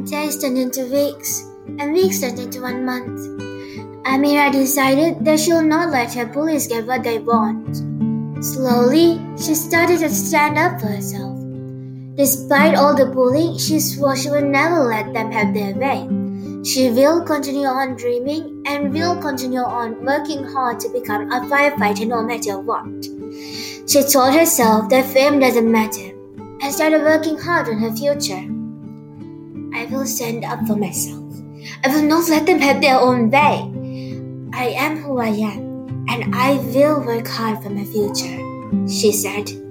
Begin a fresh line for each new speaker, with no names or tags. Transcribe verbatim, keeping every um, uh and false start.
Days turned into weeks, and weeks turned into one month. Amira decided that she will not let her bullies get what they want. Slowly, she started to stand up for herself. Despite all the bullying, she swore she would never let them have their way. She will continue on dreaming and will continue on working hard to become a firefighter no matter what. She told herself that fame doesn't matter and started working hard on her future. I will stand up for myself. I will not let them have their own way. I am who I am, and I will work hard for my future, she said.